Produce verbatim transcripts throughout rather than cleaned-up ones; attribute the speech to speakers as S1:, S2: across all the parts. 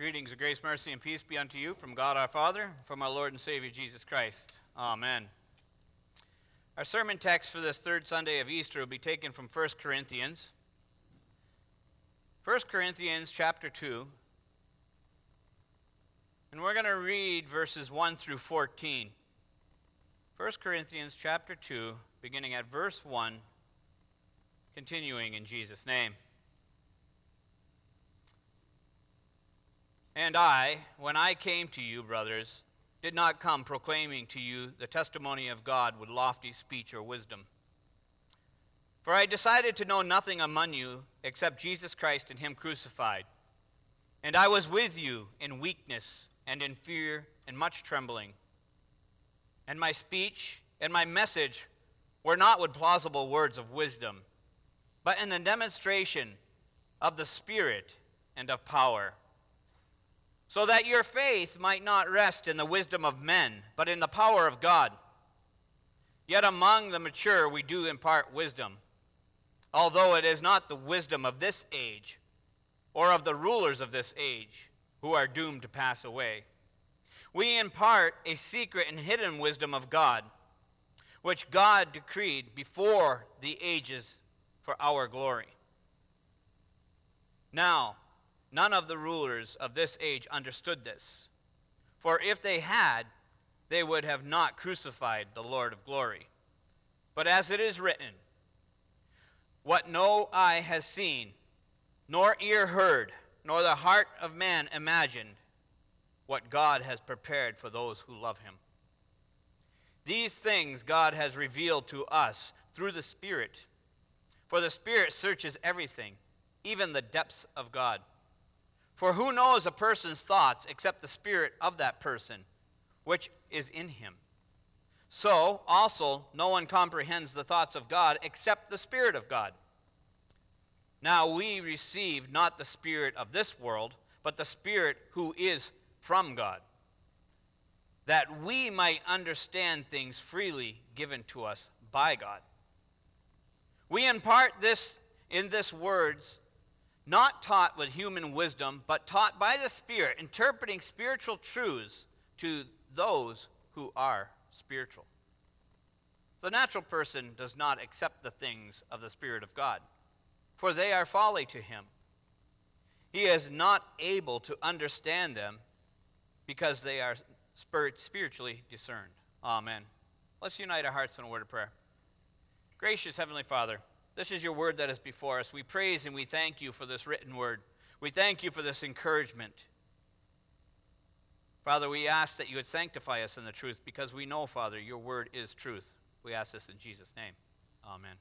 S1: Greetings of grace, mercy, and peace be unto you from God our Father, from our Lord and Savior Jesus Christ. Amen. Our sermon text for this third Sunday of Easter will be taken from First Corinthians. First Corinthians chapter two. And we're going to read verses one through fourteen. First Corinthians chapter two, beginning at verse one, continuing in Jesus' name. And I, when I came to you, brothers, did not come proclaiming to you the testimony of God with lofty speech or wisdom. For I decided to know nothing among you except Jesus Christ and him crucified. And I was with you in weakness and in fear and much trembling. And my speech and my message were not with plausible words of wisdom, but in a demonstration of the Spirit and of power, so that your faith might not rest in the wisdom of men, but in the power of God. Yet among the mature we do impart wisdom, although it is not the wisdom of this age, or of the rulers of this age, who are doomed to pass away. We impart a secret and hidden wisdom of God, which God decreed before the ages for our glory. Now, none of the rulers of this age understood this. For if they had, they would have not crucified the Lord of glory. But as it is written, what no eye has seen, nor ear heard, nor the heart of man imagined, what God has prepared for those who love him. These things God has revealed to us through the Spirit. For the Spirit searches everything, even the depths of God. For who knows a person's thoughts except the spirit of that person, which is in him? So also no one comprehends the thoughts of God except the Spirit of God. Now we receive not the spirit of this world, but the Spirit who is from God, that we might understand things freely given to us by God. We impart this in this words, not taught with human wisdom, but taught by the Spirit, interpreting spiritual truths to those who are spiritual. The natural person does not accept the things of the Spirit of God, for they are folly to him. He is not able to understand them because they are spiritually discerned. Amen. Let's unite our hearts in a word of prayer. Gracious Heavenly Father, this is your word that is before us. We praise and we thank you for this written word. We thank you for this encouragement. Father, we ask that you would sanctify us in the truth because we know, Father, your word is truth. We ask this in Jesus' name. Amen.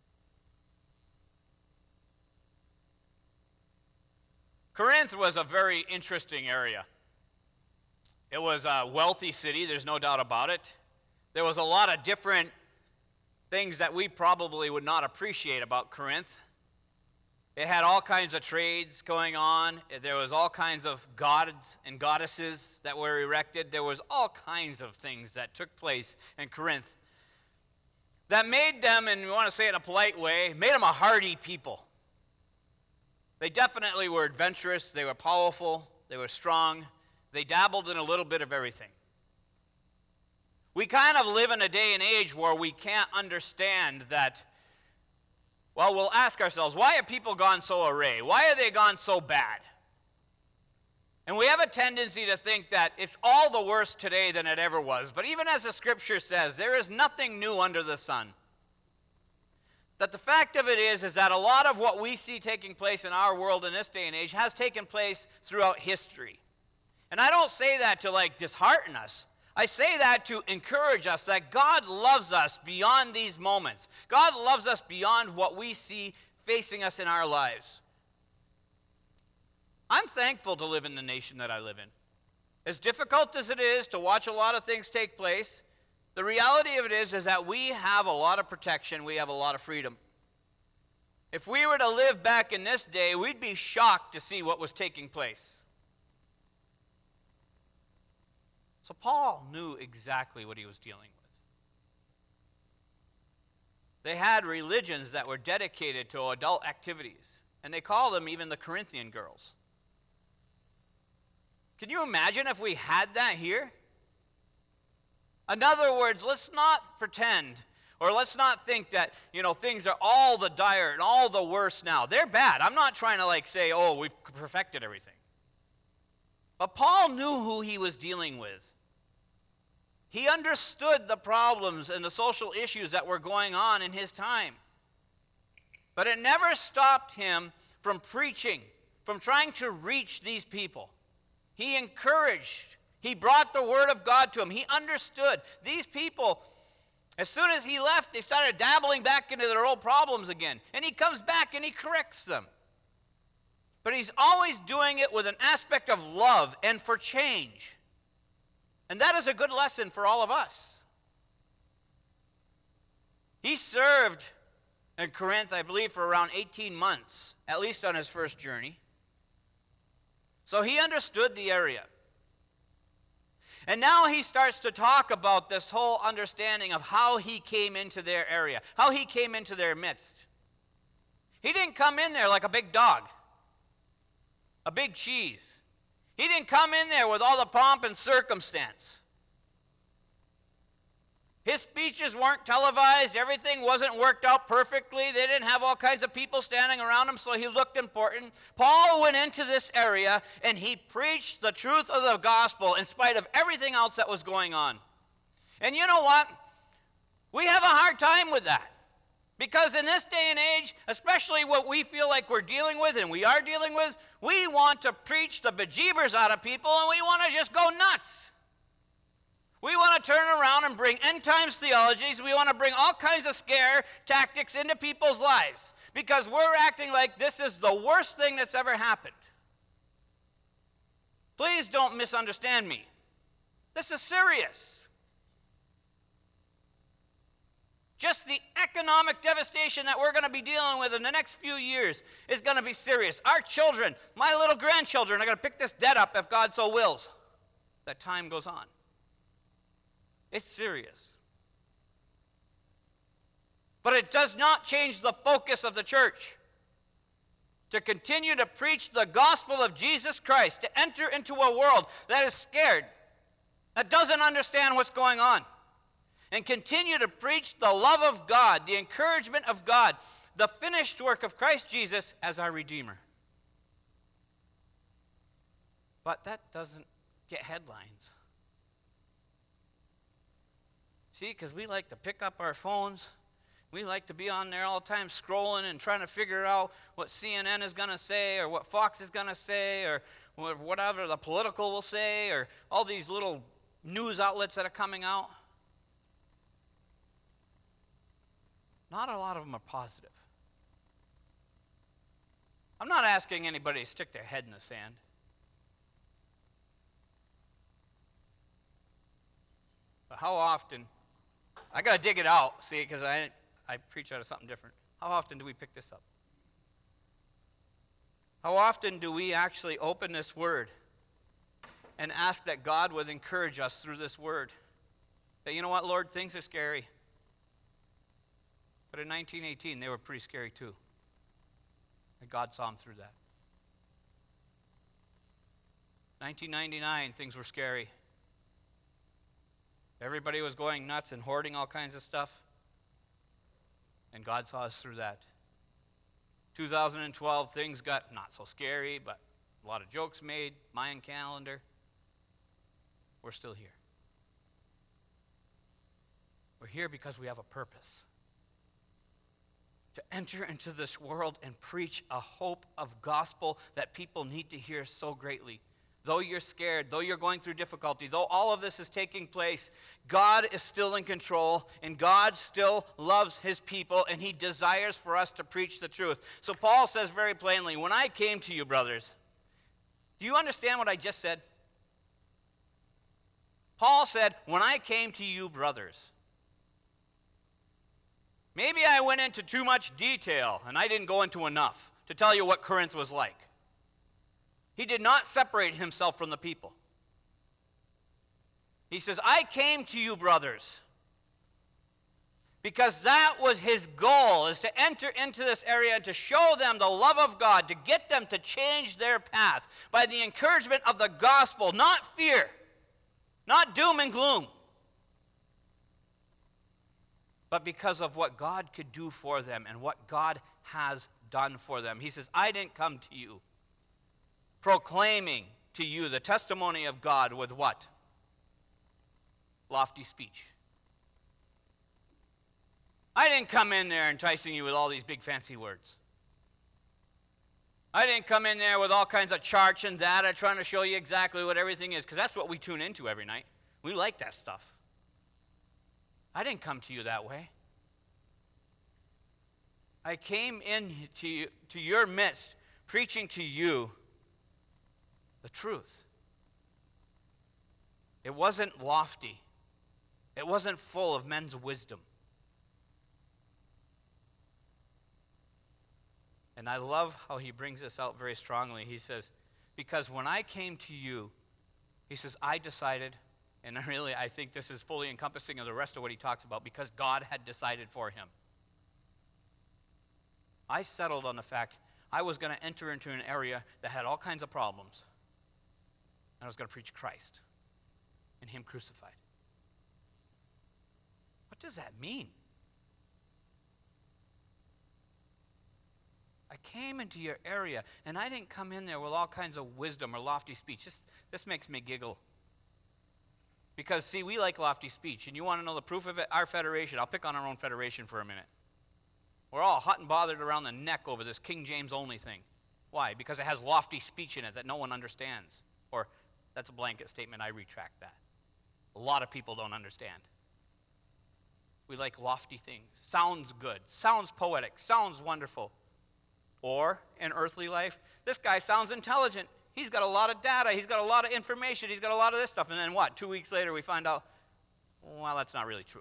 S1: Corinth was a very interesting area. It was a wealthy city, there's no doubt about it. There was a lot of different things that we probably would not appreciate about Corinth. It had all kinds of trades going on. There was all kinds of gods and goddesses that were erected. There was all kinds of things that took place in Corinth that made them, and we want to say it in a polite way, made them a hardy people. They definitely were adventurous. They were powerful. They were strong. They dabbled in a little bit of everything. We kind of live in a day and age where we can't understand that, well, we'll ask ourselves, why have people gone so array? Why are they gone so bad? And we have a tendency to think that it's all the worse today than it ever was. But even as the scripture says, there is nothing new under the sun. That the fact of it is, is that a lot of what we see taking place in our world in this day and age has taken place throughout history. And I don't say that to like dishearten us. I say that to encourage us that God loves us beyond these moments. God loves us beyond what we see facing us in our lives. I'm thankful to live in the nation that I live in. As difficult as it is to watch a lot of things take place, the reality of it is, is that we have a lot of protection, we have a lot of freedom. If we were to live back in this day, we'd be shocked to see what was taking place. So Paul knew exactly what he was dealing with. They had religions that were dedicated to adult activities, and they called them even the Corinthian girls. Can you imagine if we had that here? In other words, let's not pretend, or let's not think that, you know, things are all the dire and all the worse now. They're bad. I'm not trying to like say, oh, we've perfected everything. But Paul knew who he was dealing with. He understood the problems and the social issues that were going on in his time. But it never stopped him from preaching, from trying to reach these people. He encouraged. He brought the word of God to them. He understood. These people, as soon as he left, they started dabbling back into their old problems again. And he comes back and he corrects them. But he's always doing it with an aspect of love and for change. And that is a good lesson for all of us. He served in Corinth, I believe, for around eighteen months, at least on his first journey. So he understood the area. And now he starts to talk about this whole understanding of how he came into their area, how he came into their midst. He didn't come in there like a big dog, a big cheese. He didn't come in there with all the pomp and circumstance. His speeches weren't televised. Everything wasn't worked out perfectly. They didn't have all kinds of people standing around him, so he looked important. Paul went into this area, and he preached the truth of the gospel in spite of everything else that was going on. And you know what? We have a hard time with that. Because in this day and age, especially what we feel like we're dealing with, and we are dealing with, we want to preach the bejeebers out of people, and we want to just go nuts. We want to turn around and bring end times theologies. We want to bring all kinds of scare tactics into people's lives because we're acting like this is the worst thing that's ever happened. Please don't misunderstand me. This is serious. Just the economic devastation that we're going to be dealing with in the next few years is going to be serious. Our children, my little grandchildren, are going to pick this debt up if God so wills. That time goes on. It's serious. But it does not change the focus of the church. To continue to preach the gospel of Jesus Christ, to enter into a world that is scared, that doesn't understand what's going on, and continue to preach the love of God, the encouragement of God, the finished work of Christ Jesus as our Redeemer. But that doesn't get headlines. See, because we like to pick up our phones. We like to be on there all the time scrolling and trying to figure out what C N N is going to say or what Fox is going to say or whatever the political will say or all these little news outlets that are coming out. Not a lot of them are positive. I'm not asking anybody to stick their head in the sand. But how often, I got to dig it out, see, because I, I preach out of something different. How often do we pick this up? How often do we actually open this word and ask that God would encourage us through this word? That, you know what, Lord, things are scary. But in nineteen eighteen, they were pretty scary too. And God saw them through that. nineteen ninety-nine, things were scary. Everybody was going nuts and hoarding all kinds of stuff. And God saw us through that. two thousand twelve, things got not so scary, but a lot of jokes made, Mayan calendar. We're still here. We're here because we have a purpose. To enter into this world and preach a hope of gospel that people need to hear so greatly. Though you're scared, though you're going through difficulty, though all of this is taking place, God is still in control, and God still loves his people, and he desires for us to preach the truth. So Paul says very plainly, when I came to you, brothers, do you understand what I just said? Paul said, when I came to you, brothers. Maybe I went into too much detail, and I didn't go into enough to tell you what Corinth was like. He did not separate himself from the people. He says, I came to you, brothers, Because that was his goal, is to enter into this area and to show them the love of God, to get them to change their path by the encouragement of the gospel, not fear, not doom and gloom, but because of what God could do for them and what God has done for them. He says, I didn't come to you proclaiming to you the testimony of God with what? Lofty speech. I didn't come in there enticing you with all these big fancy words. I didn't come in there with all kinds of charts and data trying to show you exactly what everything is, because that's what we tune into every night. We like that stuff. I didn't come to you that way. I came into you, to your midst, preaching to you the truth. It wasn't lofty. It wasn't full of men's wisdom. And I love how he brings this out very strongly. He says, because when I came to you, he says, I decided, and really I think this is fully encompassing of the rest of what he talks about, because God had decided for him. I settled on the fact I was going to enter into an area that had all kinds of problems, and I was going to preach Christ and him crucified. What does that mean? I came into your area, and I didn't come in there with all kinds of wisdom or lofty speech. This, this makes me giggle. Because, see, we like lofty speech, and you want to know the proof of it? Our federation. I'll pick on our own federation for a minute. We're all hot and bothered around the neck over this King James only thing. Why? Because it has lofty speech in it that no one understands. Or, that's a blanket statement, I retract that. A lot of people don't understand. We like lofty things. Sounds good. Sounds poetic. Sounds wonderful. Or, in earthly life, this guy sounds intelligent. He's got a lot of data. He's got a lot of information. He's got a lot of this stuff. And then what? Two weeks later, we find out, well, that's not really true.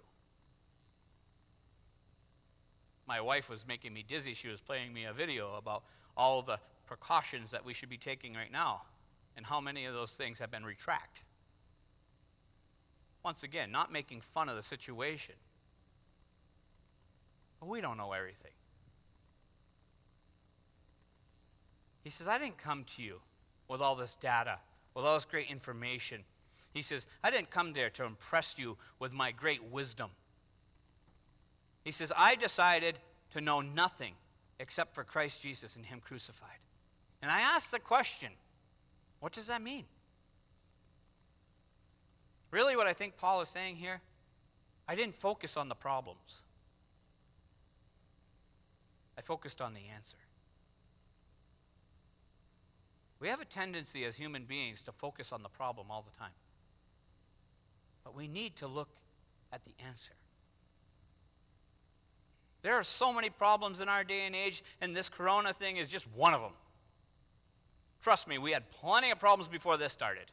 S1: My wife was making me dizzy. She was playing me a video about all the precautions that we should be taking right now and how many of those things have been retracted. Once again, not making fun of the situation. But we don't know everything. He says, I didn't come to you with all this data, with all this great information. He says, I didn't come there to impress you with my great wisdom. He says, I decided to know nothing except for Christ Jesus and him crucified. And I asked the question, what does that mean? Really, what I think Paul is saying here, I didn't focus on the problems. I focused on the answer. We have a tendency as human beings to focus on the problem all the time. But we need to look at the answer. There are so many problems in our day and age, and this corona thing is just one of them. Trust me, we had plenty of problems before this started.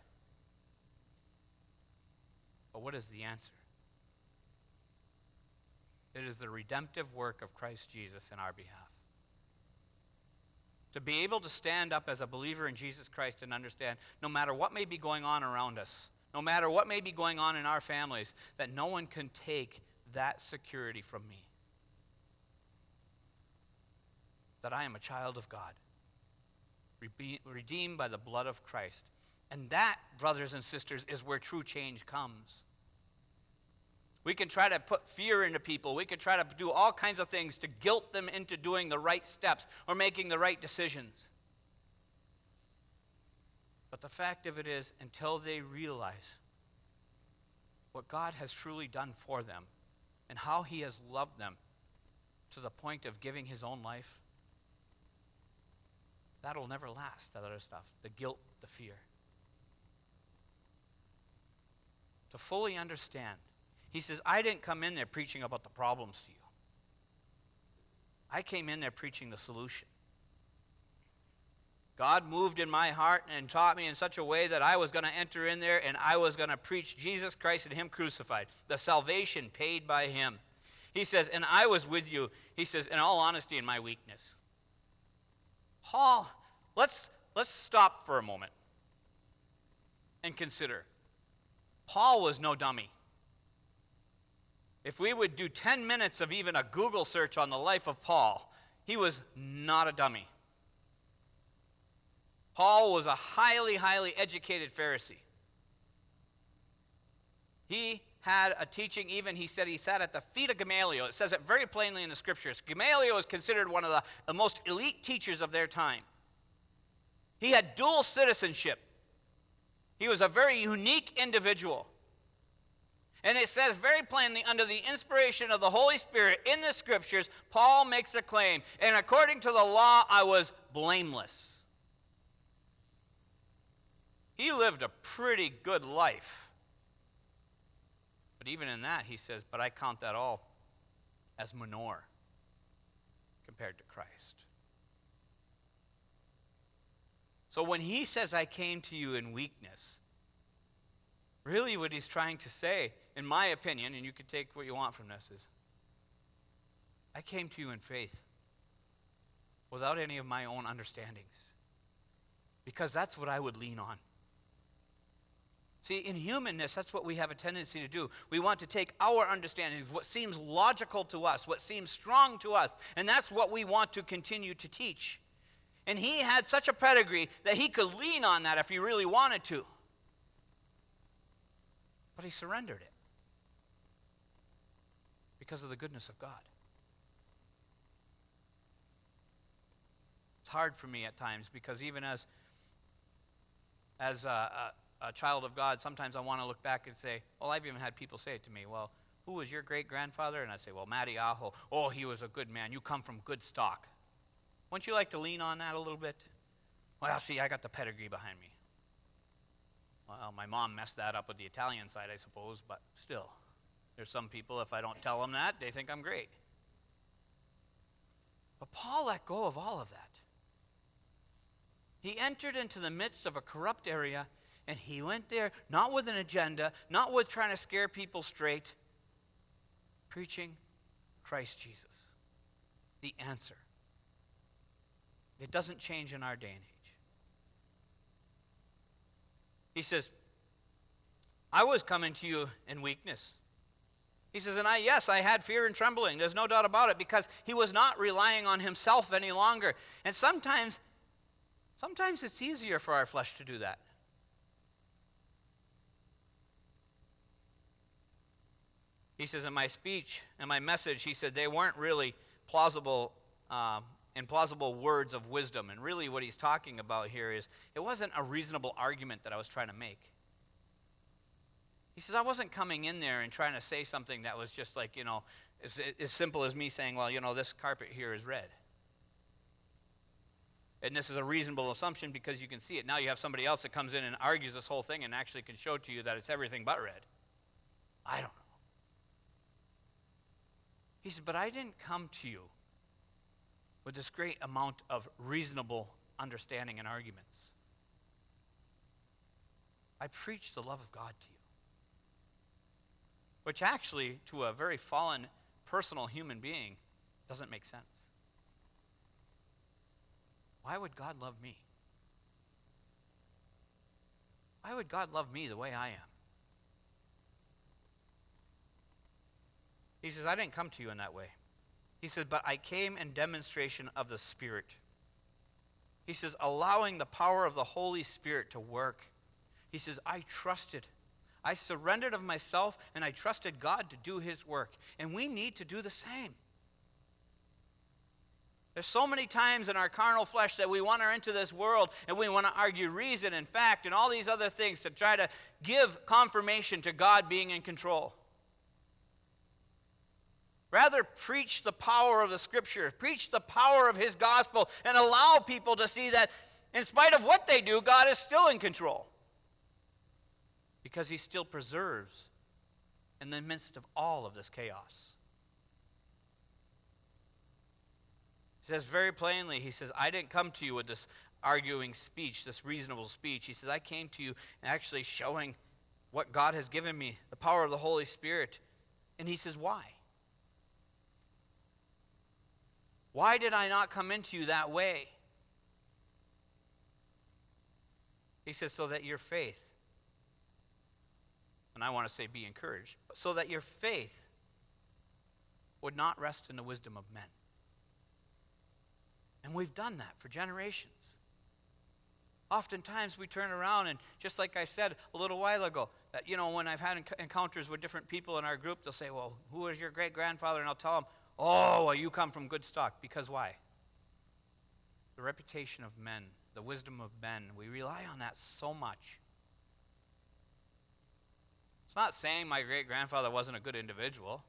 S1: But what is the answer? It is the redemptive work of Christ Jesus in our behalf. To be able to stand up as a believer in Jesus Christ and understand, no matter what may be going on around us, no matter what may be going on in our families, that no one can take that security from me. That I am a child of God, redeemed by the blood of Christ. And that, brothers and sisters, is where true change comes. We can try to put fear into people. We can try to do all kinds of things to guilt them into doing the right steps or making the right decisions. But the fact of it is, until they realize what God has truly done for them and how he has loved them to the point of giving his own life, that'll never last, that other stuff, the guilt, the fear. To fully understand, he says, I didn't come in there preaching about the problems to you. I came in there preaching the solution. God moved in my heart and taught me in such a way that I was going to enter in there and I was going to preach Jesus Christ and him crucified, the salvation paid by him. He says, and I was with you, he says, in all honesty, in my weakness. Paul, let's, let's stop for a moment and consider. Paul was no dummy. If if we would do ten minutes of even a Google search on the life of Paul, he was not a dummy. Paul was a highly, highly educated Pharisee. He had a teaching, even he said he sat at the feet of Gamaliel. It says it very plainly in the scriptures. Gamaliel is considered one of the, the most elite teachers of their time. He had dual citizenship. He was a very unique individual. And it says very plainly, under the inspiration of the Holy Spirit in the scriptures, Paul makes a claim, and according to the law, I was blameless. He lived a pretty good life. But even in that, he says, but I count that all as manure compared to Christ. So when he says, I came to you in weakness, really what he's trying to say, in my opinion, and you can take what you want from this, is I came to you in faith without any of my own understandings, because that's what I would lean on. See, in humanness, that's what we have a tendency to do. We want to take our understandings, what seems logical to us, what seems strong to us, and that's what we want to continue to teach. And he had such a pedigree that he could lean on that if he really wanted to. But he surrendered it because of the goodness of God. It's hard for me at times because even as, as a, a a child of God, sometimes I want to look back and say, well, I've even had people say it to me, well, who was your great-grandfather? And I'd say, well, Matty Aho. Oh, he was a good man. You come from good stock. Wouldn't you like to lean on that a little bit? Well, see, I got the pedigree behind me. Well, my mom messed that up with the Italian side, I suppose, but still. There's some people, if I don't tell them that, they think I'm great. But Paul let go of all of that. He entered into the midst of a corrupt area, and he went there, not with an agenda, not with trying to scare people straight, preaching Christ Jesus, the answer. It doesn't change in our day and age. He says, I was coming to you in weakness. He says, and I, yes, I had fear and trembling. There's no doubt about it, because he was not relying on himself any longer. And sometimes, sometimes it's easier for our flesh to do that. He says, in my speech and my message, he said, they weren't really plausible um, and plausible words of wisdom. And really what he's talking about here is, it wasn't a reasonable argument that I was trying to make. He says, I wasn't coming in there and trying to say something that was just like, you know, as, as simple as me saying, well, you know, this carpet here is red. And this is a reasonable assumption because you can see it. Now you have somebody else that comes in and argues this whole thing and actually can show to you that it's everything but red. I don't know. He said, but I didn't come to you with this great amount of reasonable understanding and arguments. I preached the love of God to you. Which actually, to a very fallen, personal human being, doesn't make sense. Why would God love me? Why would God love me the way I am? He says, I didn't come to you in that way. He said, but I came in demonstration of the Spirit. He says, allowing the power of the Holy Spirit to work. He says, I trusted. I surrendered of myself, and I trusted God to do his work. And we need to do the same. There's so many times in our carnal flesh that we want to enter this world, and we want to argue reason and fact and all these other things to try to give confirmation to God being in control. Rather, preach the power of the Scripture. Preach the power of his gospel and allow people to see that in spite of what they do, God is still in control. Because he still preserves in the midst of all of this chaos. He says very plainly, he says, I didn't come to you with this arguing speech, this reasonable speech. He says, I came to you actually showing what God has given me, the power of the Holy Spirit. And he says, why? Why did I not come into you that way? He says, so that your faith, and I want to say be encouraged, so that your faith would not rest in the wisdom of men. And we've done that for generations. Oftentimes we turn around and, just like I said a little while ago, that, you know, when I've had enc- encounters with different people in our group, they'll say, well, who was your great-grandfather? And I'll tell them, oh, well, you come from good stock. Because why? The reputation of men, the wisdom of men, we rely on that so much. It's not saying my great-grandfather wasn't a good individual,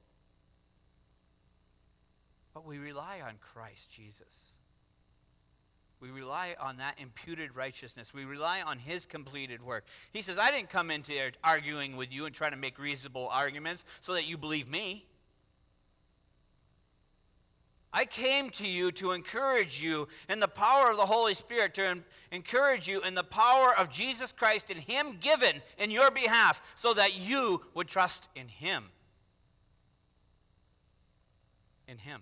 S1: but we rely on Christ Jesus. We rely on that imputed righteousness. We rely on his completed work. He says, I didn't come into arguing with you and trying to make reasonable arguments so that you believe me. I came to you to encourage you in the power of the Holy Spirit, to encourage you in the power of Jesus Christ and him given in your behalf so that you would trust in him. In him.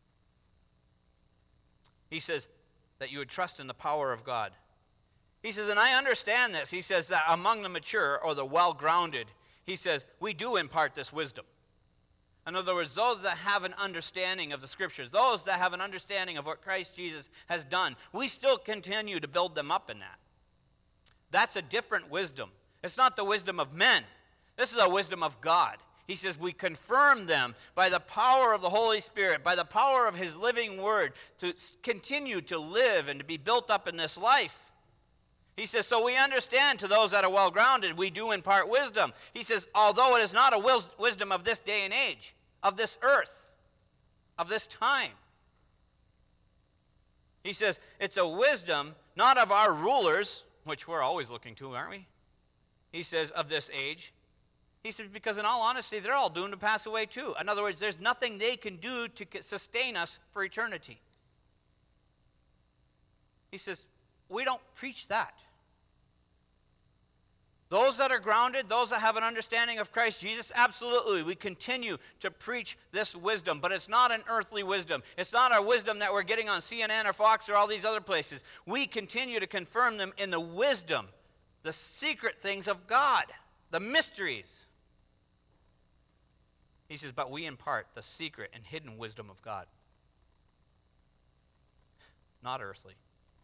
S1: He says that you would trust in the power of God. He says, and I understand this. He says that among the mature or the well-grounded, he says, we do impart this wisdom. In other words, those that have an understanding of the Scriptures, those that have an understanding of what Christ Jesus has done, we still continue to build them up in that. That's a different wisdom. It's not the wisdom of men. This is a wisdom of God. He says we confirm them by the power of the Holy Spirit, by the power of his living word, to continue to live and to be built up in this life. He says, so we understand to those that are well-grounded, we do impart wisdom. He says, although it is not a wis- wisdom of this day and age, of this earth, of this time. He says, it's a wisdom not of our rulers, which we're always looking to, aren't we? He says, of this age. He says, because in all honesty, they're all doomed to pass away too. In other words, there's nothing they can do to sustain us for eternity. He says, we don't preach that. Those that are grounded, those that have an understanding of Christ Jesus, absolutely, we continue to preach this wisdom, but it's not an earthly wisdom. It's not our wisdom that we're getting on C N N or Fox or all these other places. We continue to confirm them in the wisdom, the secret things of God, the mysteries. He says, but we impart the secret and hidden wisdom of God. Not earthly.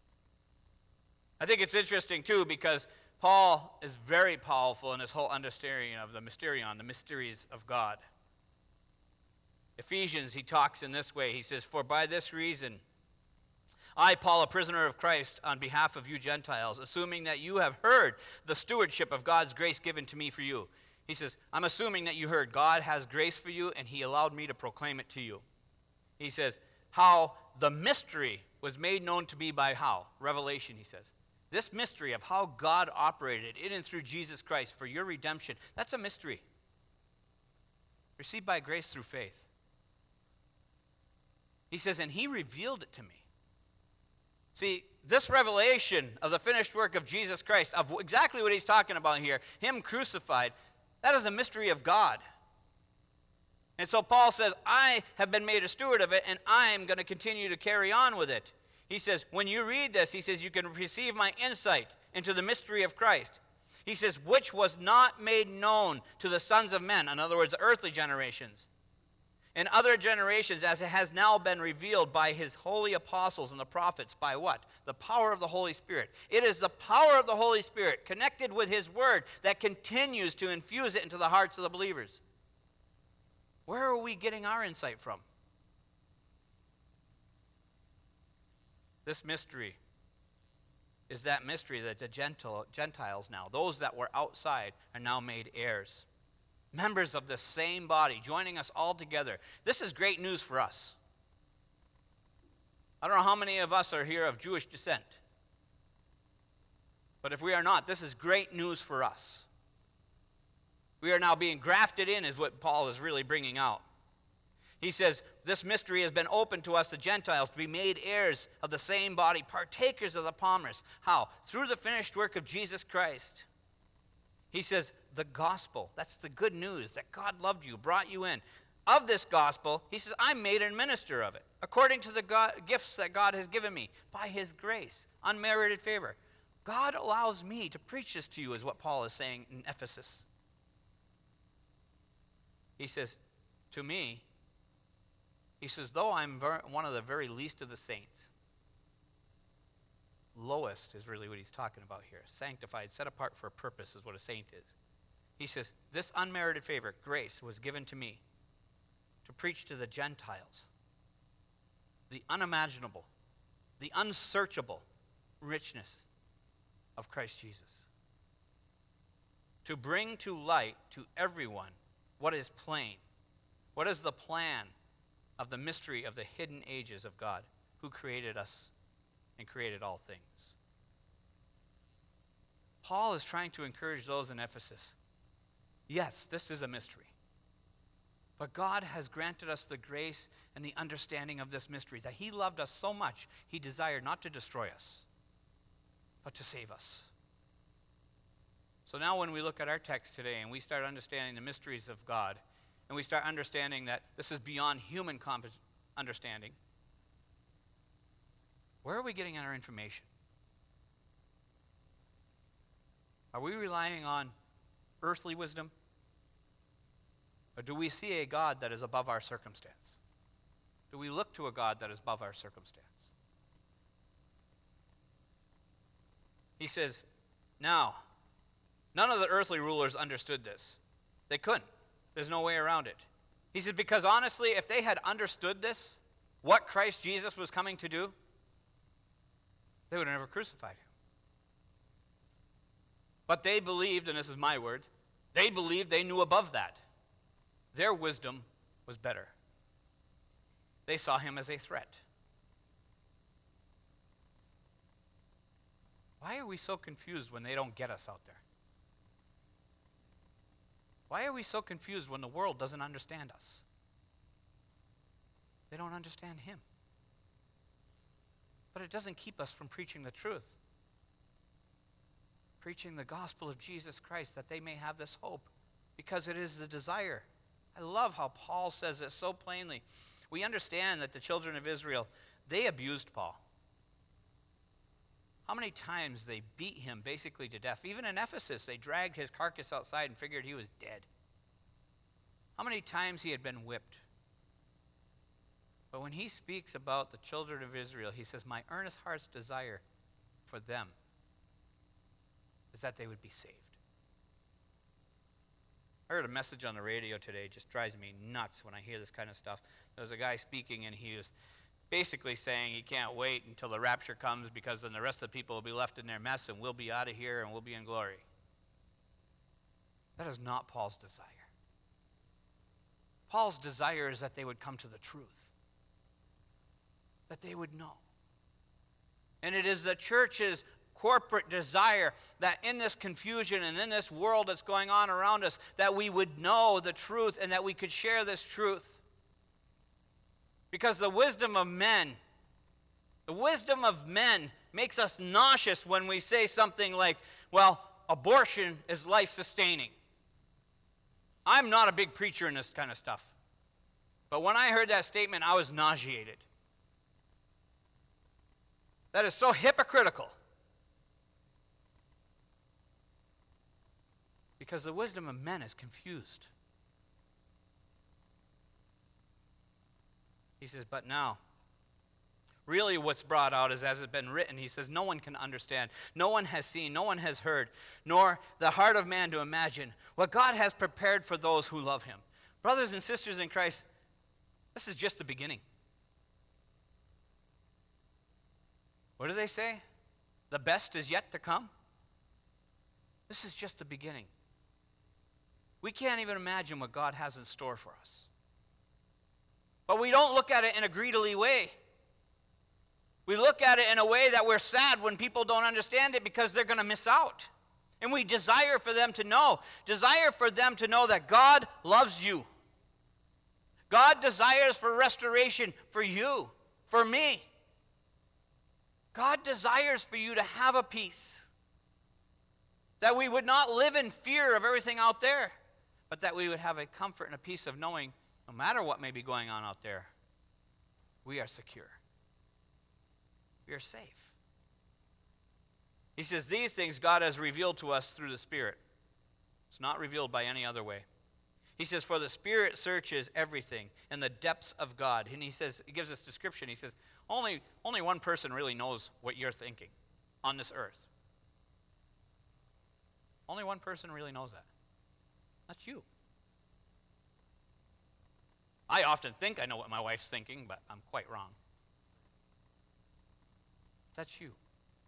S1: I think it's interesting, too, because Paul is very powerful in his whole understanding of the mysterion, the mysteries of God. Ephesians, he talks in this way. He says, for by this reason, I, Paul, a prisoner of Christ, on behalf of you Gentiles, assuming that you have heard the stewardship of God's grace given to me for you. He says, I'm assuming that you heard God has grace for you, and he allowed me to proclaim it to you. He says, how the mystery was made known to me by how? Revelation, he says. This mystery of how God operated in and through Jesus Christ for your redemption, that's a mystery. Received by grace through faith. He says, and he revealed it to me. See, this revelation of the finished work of Jesus Christ, of exactly what he's talking about here, him crucified, that is a mystery of God. And so Paul says, I have been made a steward of it, and I am going to continue to carry on with it. He says, when you read this, he says, you can receive my insight into the mystery of Christ. He says, which was not made known to the sons of men, in other words, earthly generations, and other generations, as it has now been revealed by his holy apostles and the prophets. By what? The power of the Holy Spirit. It is the power of the Holy Spirit connected with his word that continues to infuse it into the hearts of the believers. Where are we getting our insight from? This mystery is that mystery that the Gentiles now, those that were outside, are now made heirs. Members of the same body, joining us all together. This is great news for us. I don't know how many of us are here of Jewish descent. But if we are not, this is great news for us. We are now being grafted in, is what Paul is really bringing out. He says, this mystery has been opened to us, the Gentiles, to be made heirs of the same body, partakers of the promise. How? Through the finished work of Jesus Christ. He says, the gospel, that's the good news, that God loved you, brought you in. Of this gospel, he says, I'm made a minister of it, according to the God, gifts that God has given me, by his grace, unmerited favor. God allows me to preach this to you, is what Paul is saying in Ephesus. He says, to me, He says, though I'm ver- one of the very least of the saints, lowest is really what he's talking about here. Sanctified, set apart for a purpose is what a saint is. He says, this unmerited favor, grace, was given to me to preach to the Gentiles the unimaginable, the unsearchable richness of Christ Jesus. To bring to light to everyone what is plain, what is the plan of the mystery of the hidden ages of God, who created us and created all things. Paul is trying to encourage those in Ephesus. Yes, this is a mystery. But God has granted us the grace and the understanding of this mystery, that he loved us so much, he desired not to destroy us, but to save us. So now when we look at our text today and we start understanding the mysteries of God, and we start understanding that this is beyond human comp- understanding, where are we getting our information? Are we relying on earthly wisdom? Or do we see a God that is above our circumstance? Do we look to a God that is above our circumstance? He says, now, none of the earthly rulers understood this. They couldn't. There's no way around it. He said, because honestly, if they had understood this, what Christ Jesus was coming to do, they would have never crucified him. But they believed, and this is my words, they believed they knew above that. Their wisdom was better. They saw him as a threat. Why are we so confused when they don't get us out there? Why are we so confused when the world doesn't understand us? They don't understand him. But it doesn't keep us from preaching the truth. Preaching the gospel of Jesus Christ, that they may have this hope, because it is the desire. I love how Paul says it so plainly. We understand that the children of Israel, they abused Paul. How many times they beat him basically to death. Even in Ephesus, they dragged his carcass outside and figured he was dead. How many times he had been whipped. But when he speaks about the children of Israel, he says, my earnest heart's desire for them is that they would be saved. I heard a message on the radio today. It just drives me nuts when I hear this kind of stuff. There was a guy speaking, and he was basically saying he can't wait until the rapture comes, because then the rest of the people will be left in their mess and we'll be out of here and we'll be in glory. That is not Paul's desire. Paul's desire is that they would come to the truth, that they would know. And it is the church's corporate desire that in this confusion and in this world that's going on around us, that we would know the truth and that we could share this truth. Because the wisdom of men, the wisdom of men makes us nauseous when we say something like, well, abortion is life-sustaining. I'm not a big preacher in this kind of stuff. But when I heard that statement, I was nauseated. That is so hypocritical. Because the wisdom of men is confused. He says, but now, really what's brought out is, as it's been written, he says, no one can understand, no one has seen, no one has heard, nor the heart of man to imagine what God has prepared for those who love him. Brothers and sisters in Christ, this is just the beginning. What do they say? The best is yet to come. This is just the beginning. We can't even imagine what God has in store for us. But we don't look at it in a greedily way. We look at it in a way that we're sad when people don't understand it, because they're going to miss out. And we desire for them to know. Desire for them to know that God loves you. God desires for restoration for you, for me. God desires for you to have a peace. That we would not live in fear of everything out there, but that we would have a comfort and a peace of knowing, no matter what may be going on out there, we are secure. We are safe. He says, these things God has revealed to us through the Spirit. It's not revealed by any other way. He says, for the Spirit searches everything in the depths of God. And he says, he gives this description. He says, only, only one person really knows what you're thinking on this earth. Only one person really knows that. That's you. I often think I know what my wife's thinking, but I'm quite wrong. That's you.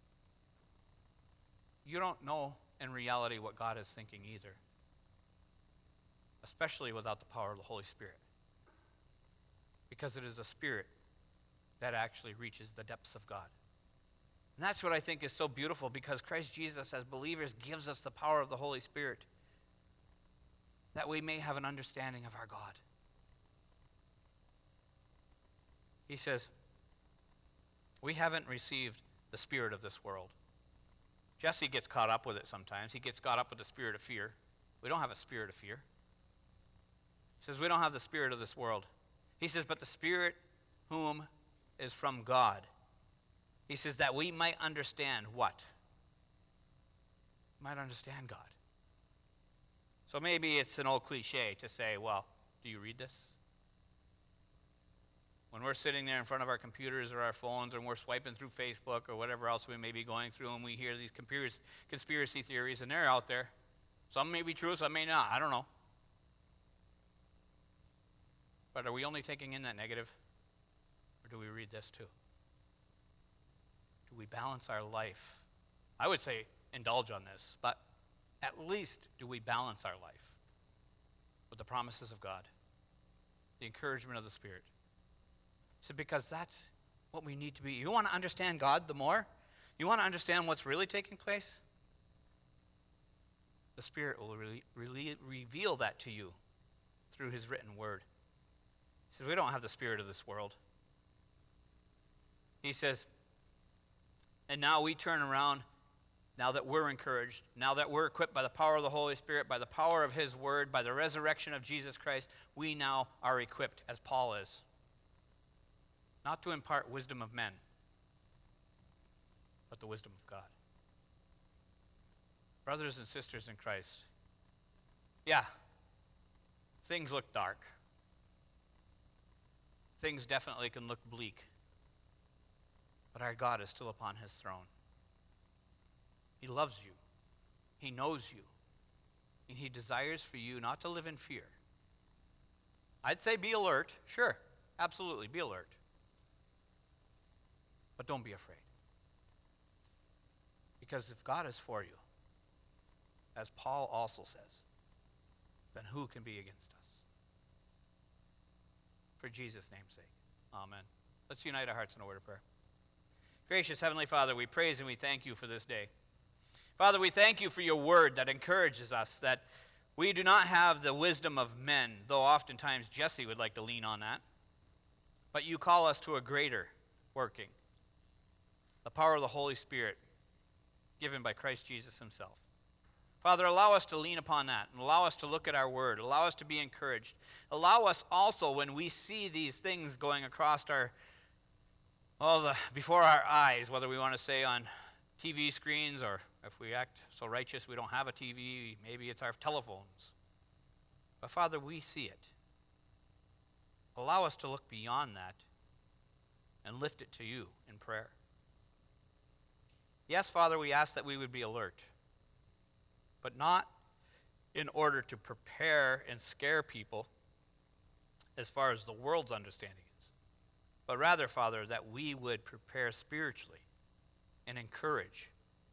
S1: You don't know in reality what God is thinking either, especially without the power of the Holy Spirit, because it is a spirit that actually reaches the depths of God. And that's what I think is so beautiful, because Christ Jesus, as believers, gives us the power of the Holy Spirit, that we may have an understanding of our God. He says, we haven't received the spirit of this world. Jesse gets caught up with it sometimes. He gets caught up with the spirit of fear. We don't have a spirit of fear. He says, we don't have the spirit of this world. He says, but the Spirit whom is from God. He says that we might understand what? Might understand God. So maybe it's an old cliche to say, well, do you read this? When we're sitting there in front of our computers or our phones and we're swiping through Facebook or whatever else we may be going through, and we hear these conspiracy theories, and they're out there. Some may be true, some may not. I don't know. But are we only taking in that negative? Or do we read this too? Do we balance our life? I would say indulge on this, but at least do we balance our life with the promises of God, the encouragement of the Spirit? So because that's what we need to be. You want to understand God the more? You want to understand what's really taking place? The Spirit will really, really reveal that to you through his written word. He says, we don't have the spirit of this world. He says, and now we turn around, now that we're encouraged, now that we're equipped by the power of the Holy Spirit, by the power of his word, by the resurrection of Jesus Christ, we now are equipped as Paul is. Not to impart wisdom of men, but the wisdom of God. Brothers and sisters in Christ, yeah, things look dark. Things definitely can look bleak. But our God is still upon his throne. He loves you. He knows you. And he desires for you not to live in fear. I'd say be alert. Sure, absolutely, be alert. But don't be afraid. Because if God is for you, as Paul also says, then who can be against us? For Jesus' name's sake. Amen. Let's unite our hearts in a word of prayer. Gracious Heavenly Father, we praise and we thank you for this day. Father, we thank you for your word that encourages us, that we do not have the wisdom of men, though oftentimes Jesse would like to lean on that. But you call us to a greater working, the power of the Holy Spirit given by Christ Jesus himself. Father, allow us to lean upon that, and allow us to look at our word. Allow us to be encouraged. Allow us also, when we see these things going across our, well, the, before our eyes, whether we want to say on T V screens, or if we act so righteous we don't have a T V, maybe it's our telephones. But Father, we see it. Allow us to look beyond that and lift it to you in prayer. Yes, Father, we ask that we would be alert, but not in order to prepare and scare people as far as the world's understanding is, but rather, Father, that we would prepare spiritually and encourage,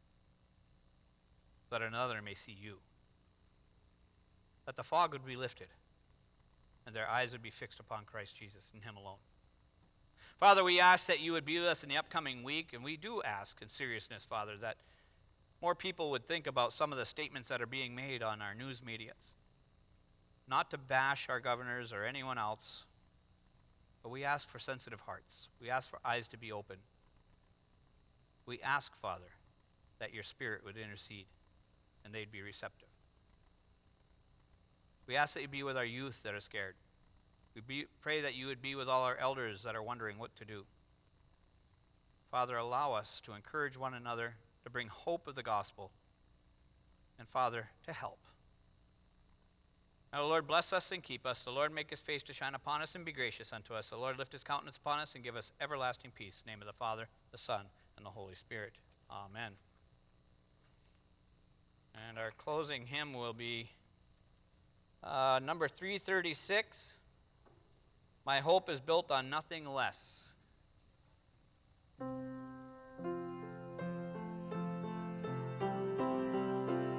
S1: that another may see you. That the fog would be lifted and their eyes would be fixed upon Christ Jesus and him alone. Father, we ask that you would be with us in the upcoming week, and we do ask in seriousness, Father, that more people would think about some of the statements that are being made on our news medias. Not to bash our governors or anyone else, but we ask for sensitive hearts. We ask for eyes to be open. We ask, Father, that your Spirit would intercede and they'd be receptive. We ask that you be with our youth that are scared. We be, pray that you would be with all our elders that are wondering what to do. Father, allow us to encourage one another, to bring hope of the gospel, and Father, to help. Now the Lord bless us and keep us. The Lord make his face to shine upon us and be gracious unto us. The Lord lift his countenance upon us and give us everlasting peace. In the name of the Father, the Son, and the Holy Spirit. Amen. And our closing hymn will be uh, number three thirty-six. My hope is built on nothing less.